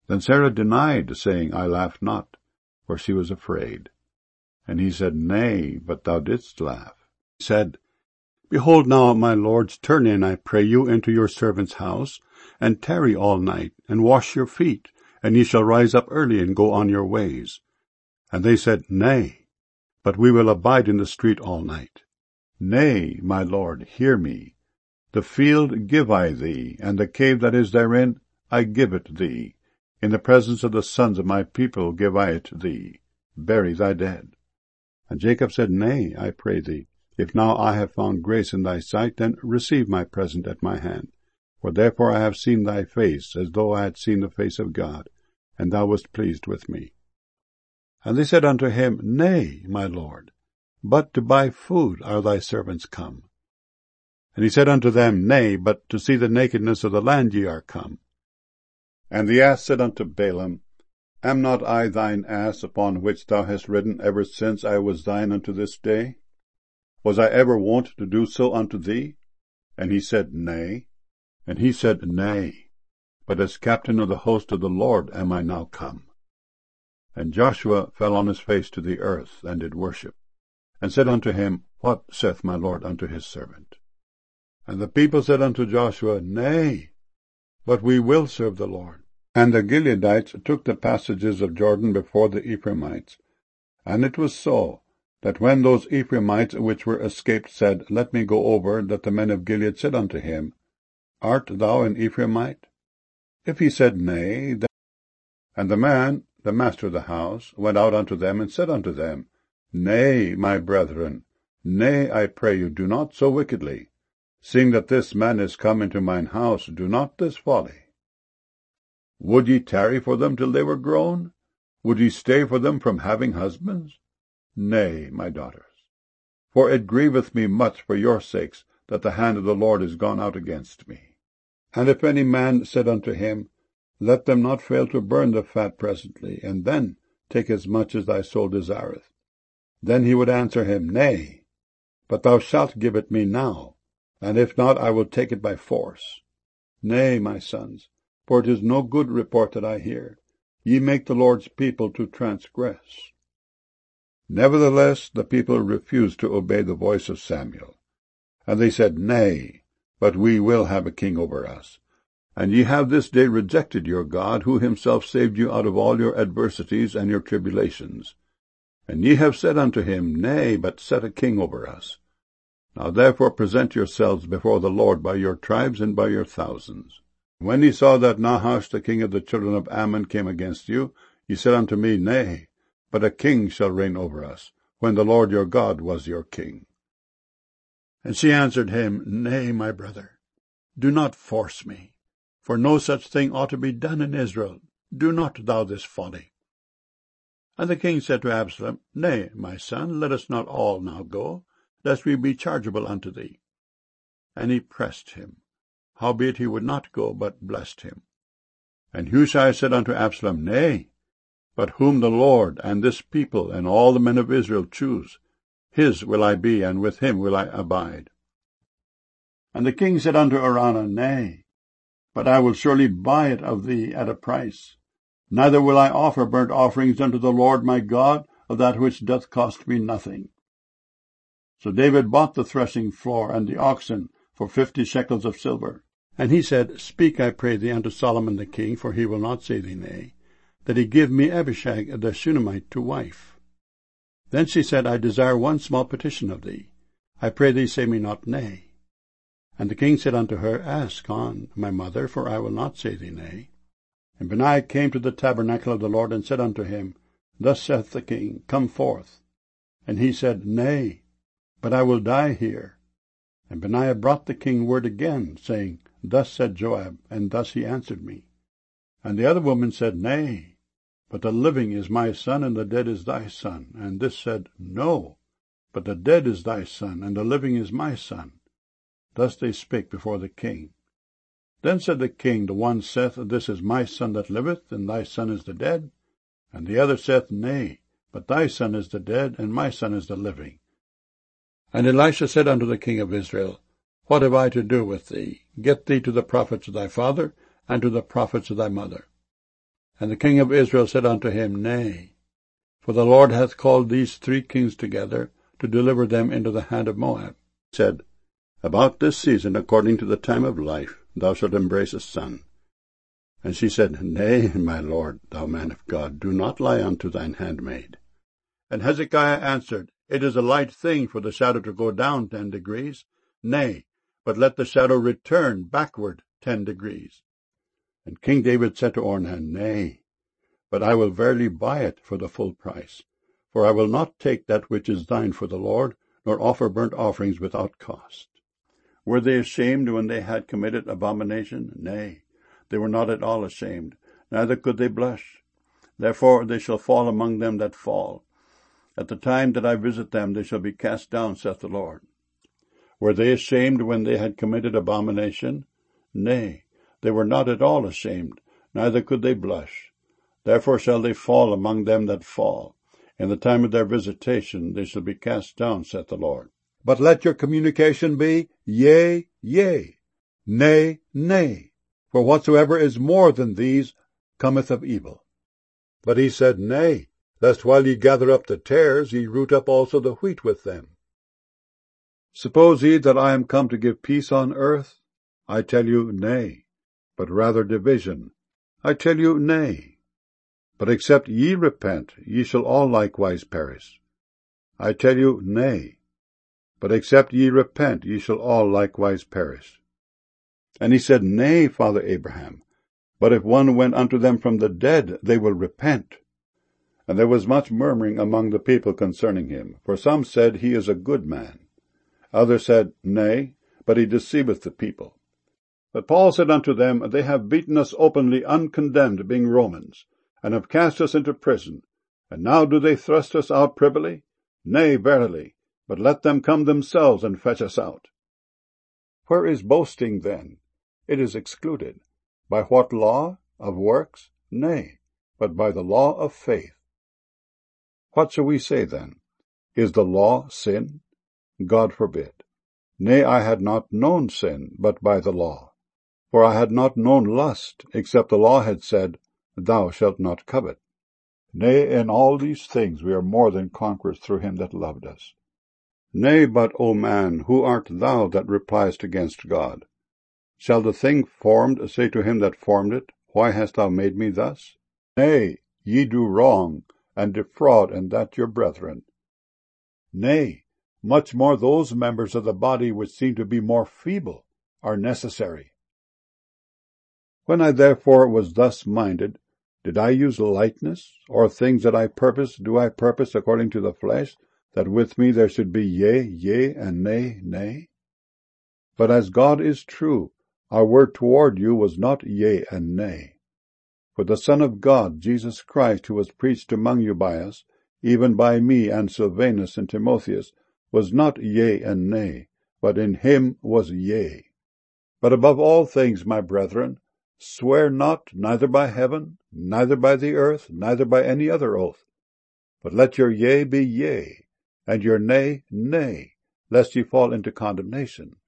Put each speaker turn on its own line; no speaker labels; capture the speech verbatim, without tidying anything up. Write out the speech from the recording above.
Then Sarah denied, saying, I laughed not, for she was afraid. And he said, Nay, but thou didst laugh. He said, Behold now, my lords, turn in, I pray you, into your servant's house, and tarry all night, and wash your feet, and ye shall rise up early, and go on your ways. And they said, Nay, but we will abide in the street all night. Nay, my lord, hear me. The field give I thee, and the cave that is therein, I give it thee. In the presence of the sons of my people give I it thee. Bury thy dead. And Jacob said, Nay, I pray thee, if now I have found grace in thy sight, then receive my present at my hand. For therefore I have seen thy face, as though I had seen the face of God, and thou wast pleased with me. And they said unto him, Nay, my lord, but to buy food are thy servants come. And he said unto them, Nay, but to see the nakedness of the land ye are come. And the ass said unto Balaam, Am not I thine ass, upon which thou hast ridden ever since I was thine unto this day? Was I ever wont to do so unto thee? And he said, Nay. And he said, Nay, but as captain of the host of the Lord am I now come. And Joshua fell on his face to the earth, and did worship, and said unto him, What saith my lord unto his servant? And the people said unto Joshua, Nay, but we will serve the Lord. And the Gileadites took the passages of Jordan before the Ephraimites. And it was so, that when those Ephraimites which were escaped said, Let me go over, that the men of Gilead said unto him, Art thou an Ephraimite? If he said, Nay, then... And the man, the master of the house, went out unto them, and said unto them, Nay, my brethren, nay, I pray you, do not so wickedly. Seeing that this man is come into mine house, do not this folly. Would ye tarry for them till they were grown? Would ye stay for them from having husbands? Nay, my daughters. For it grieveth me much for your sakes, that the hand of the Lord is gone out against me. And if any man said unto him, Let them not fail to burn the fat presently, and then take as much as thy soul desireth. Then he would answer him, Nay, but thou shalt give it me now, and if not, I will take it by force. Nay, my sons, for it is no good report that I hear. Ye make the Lord's people to transgress. Nevertheless, the people refused to obey the voice of Samuel. And they said, Nay, but we will have a king over us. And ye have this day rejected your God, who himself saved you out of all your adversities and your tribulations. And ye have said unto him, Nay, but set a king over us. Now therefore present yourselves before the Lord by your tribes and by your thousands. When ye saw that Nahash the king of the children of Ammon came against you, ye said unto me, Nay, but a king shall reign over us, when the Lord your God was your king. And she answered him, Nay, my brother, do not force me, for no such thing ought to be done in Israel. Do not thou this folly. And the king said to Absalom, Nay, my son, let us not all now go, lest we be chargeable unto thee. And he pressed him. Howbeit he would not go, but blessed him. And Hushai said unto Absalom, Nay, but whom the Lord and this people and all the men of Israel choose, his will I be, and with him will I abide. And the king said unto Araunah, Nay, but I will surely buy it of thee at a price. Neither will I offer burnt offerings unto the Lord my God of that which doth cost me nothing. So David bought the threshing floor and the oxen for fifty shekels of silver. And he said, Speak, I pray thee, unto Solomon the king, for he will not say thee nay, that he give me Abishag the Shunammite to wife. Then she said, I desire one small petition of thee. I pray thee, say me not nay. And the king said unto her, Ask on, my mother, for I will not say thee nay. And Benaiah came to the tabernacle of the Lord, and said unto him, Thus saith the king, Come forth. And he said, Nay, but I will die here. And Benaiah brought the king word again, saying, Thus said Joab, and thus he answered me. And the other woman said, Nay, but the living is my son, and the dead is thy son. And this said, No, but the dead is thy son, and the living is my son. Thus they spake before the king. Then said the king, The one saith, This is my son that liveth, and thy son is the dead. And the other saith, Nay, but thy son is the dead, and my son is the living. And Elisha said unto the king of Israel, What have I to do with thee? Get thee to the prophets of thy father, and to the prophets of thy mother. And the king of Israel said unto him, Nay, for the Lord hath called these three kings together to deliver them into the hand of Moab. He said, About this season, according to the time of life, thou shalt embrace a son. And she said, Nay, my lord, thou man of God, do not lie unto thine handmaid. And Hezekiah answered, It is a light thing for the shadow to go down ten degrees. Nay, but let the shadow return backward ten degrees. And King David said to Ornan, Nay, but I will verily buy it for the full price. For I will not take that which is thine for the Lord, nor offer burnt offerings without cost. Were they ashamed when they had committed abomination? Nay, they were not at all ashamed, neither could they blush. Therefore they shall fall among them that fall. At the time that I visit them they shall be cast down, saith the Lord. Were they ashamed when they had committed abomination? Nay, they were not at all ashamed, neither could they blush. Therefore shall they fall among them that fall. In the time of their visitation they shall be cast down, saith the Lord. But let your communication be, Yea, yea, nay, nay. For whatsoever is more than these cometh of evil. But he said, Nay, lest while ye gather up the tares, ye root up also the wheat with them. Suppose ye that I am come to give peace on earth? I tell you, nay, but rather division. I tell you, nay. But except ye repent, ye shall all likewise perish. I tell you, nay, but except ye repent, ye shall all likewise perish. And he said, Nay, Father Abraham, but if one went unto them from the dead, they will repent. And there was much murmuring among the people concerning him, for some said, He is a good man. Others said, Nay, but he deceiveth the people. But Paul said unto them, They have beaten us openly uncondemned, being Romans, and have cast us into prison. And now do they thrust us out privily? Nay, verily, but let them come themselves and fetch us out. Where is boasting then? It is excluded. By what law? Of works? Nay, but by the law of faith. What shall we say then? Is the law sin? God forbid. Nay, I had not known sin, but by the law. For I had not known lust, except the law had said, Thou shalt not covet. Nay, in all these things we are more than conquerors through him that loved us. Nay, but, O man, who art thou that repliest against God? Shall the thing formed say to him that formed it, Why hast thou made me thus? Nay, ye do wrong, and defraud, and that your brethren. Nay, much more those members of the body which seem to be more feeble are necessary. When I therefore was thus minded, did I use lightness, or things that I purpose do I purpose according to the flesh, that with me there should be yea, yea, and nay, nay? But as God is true, our word toward you was not yea and nay. For the Son of God, Jesus Christ, who was preached among you by us, even by me and Silvanus and Timotheus, was not yea and nay, but in him was yea. But above all things, my brethren, swear not, neither by heaven, neither by the earth, neither by any other oath. But let your yea be yea, and your nay, nay, lest ye fall into condemnation.